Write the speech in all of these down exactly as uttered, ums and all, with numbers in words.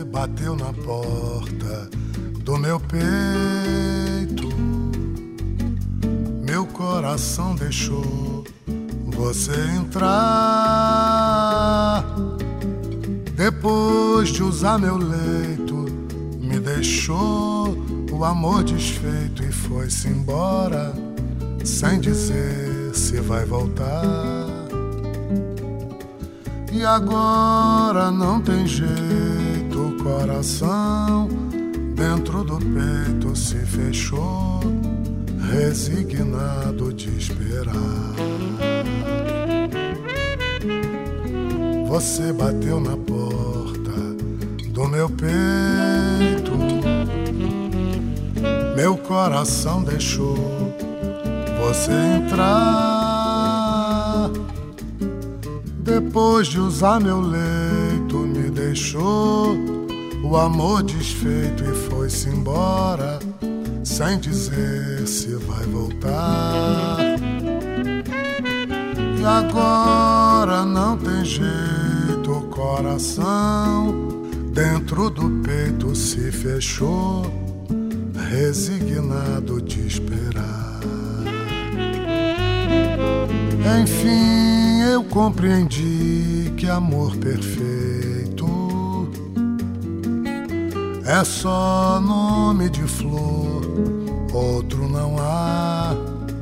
bateu na porta do meu peito, meu coração deixou você entrar. Depois de usar meu leito, me deixou o amor desfeito e foi-se embora, sem dizer se vai voltar. E agora não tem jeito, o coração dentro do peito se fechou, resignado de esperar. Você bateu na porta do meu peito, meu coração deixou você entrar. Depois de usar meu leito, me deixou o amor desfeito e foi-se embora, sem dizer se vai voltar. E agora não tem jeito, o coração dentro do peito se fechou, resignado de esperar. Enfim, eu compreendi que amor perfeito é só nome de flor, outro não há.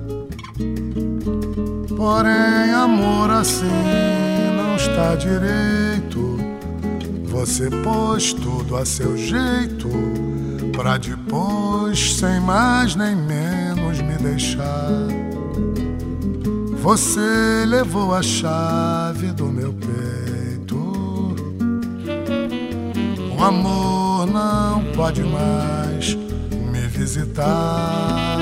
Porém, amor assim não está direito. Você pôs tudo a seu jeito, pra depois, sem mais nem menos, me deixar. Você levou a chave do meu peito. O amor não pode mais me visitar.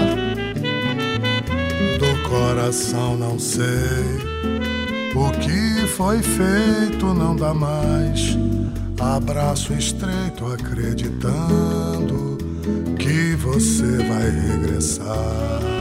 Do coração não sei o que foi feito, não dá mais abraço estreito, acreditando que você vai regressar.